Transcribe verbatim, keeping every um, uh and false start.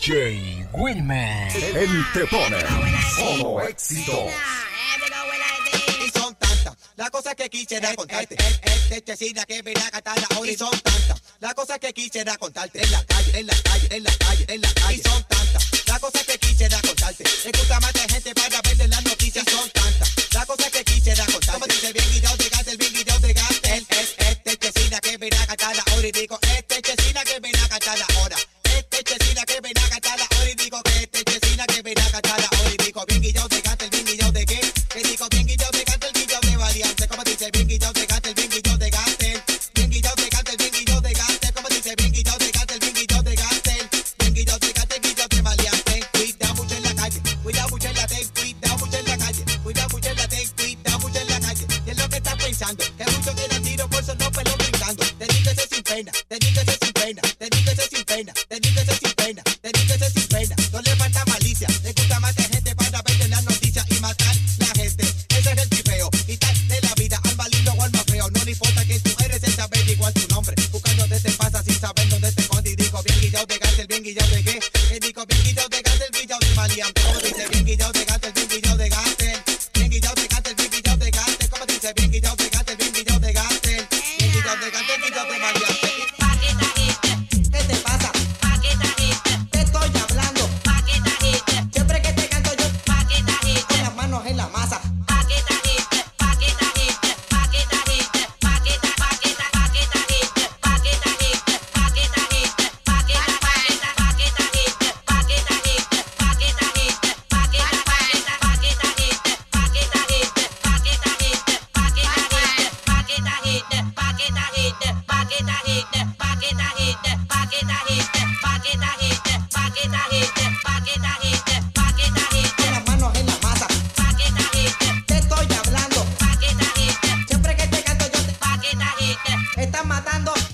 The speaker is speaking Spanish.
J Wilmer. Él te pone solo éxitos. Y son tantas las cosas que quisiera contarte. Este chesina que viene a cantar ahora. Y son tantas las cosas que quisiera contarte. En la calle, en la calle, en la calle, en la calle. Y son tantas las cosas que quisiera contarte. Escucha más de gente para verle las noticias. Y son tantas las cosas que quisiera contarte. Como dice bien guillado de Gatel, bien guillado de Gatel. Este chesina que viene a cantar ahora. Y digo, este chesina que viene a cantar ahora. Este chesina que viene a cantar ahora. Y digo que este chesina que viene a cantar ahora. Y digo, bien guillado de Gatel, bien guillado de qué. Que digo, bien guillado de Gatel, guillado de variante. Como dice, bien guillado de Gatel, bien guillado de Gatel. Bien guillado de Gatel, bien guillado de Gatel. Como dice, bien guillado de Gatel, bien guillado de Gatel. Bien guillado de Gatel, guillado de variante. Cuidado mucho en la calle, cuidado mucho en la ten, cuidado mucho en la calle, cuidado mucho en la ten, cuidado mucho en la calle. ¿Qué es lo que estás pensando? Que mucho que no tiro por solo pelos brincando. Te digo que sin pena, te digo que sin pena, te digo que sin pena, te digo que sin pena, te digo que sin pena. No le falta malicia, le gusta más de gente para verle las noticias y matar la gente. Ese es el tripeo, quitarle la vida al maligno o al más feo. No le importa que tú eres el saber igual tu nombre. Buscando dónde te pasa sin saber dónde te esconde. Y digo bien guillado de Gatel, bien guillado de qué. Que digo bien guillado de Gatel, guillado de valiente. Como dice bien guillado de Gatel, bien guillado de Gatel. Bien guillado de Gatel, bien guillado de Gatel. Como dice bien guillado de Gatel, bien guillado de Gatel. Bien guillado de Gatel, guillado de valiente. ¿Qué te pasa? Te estoy hablando. Siempre que te canto yo con las manos en la masa. Con las manos en la masa. Te estoy hablando. Siempre que te canto yo te estás matando.